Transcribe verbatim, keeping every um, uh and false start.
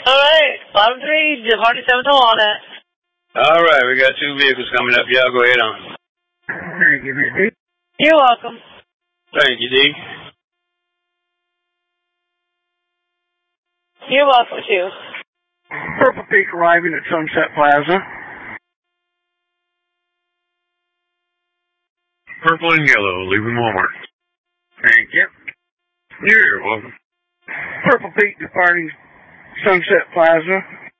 All right, five three, Party seven to Walnut. All right, we got two vehicles coming up. Y'all go ahead on. Thank you, Miss D. You're welcome. Thank you, D. You're welcome, too. Purple Peak arriving at Sunset Plaza. Purple and yellow, leaving Walmart. Thank you. You're welcome. Purple Peak departing Sunset Plaza.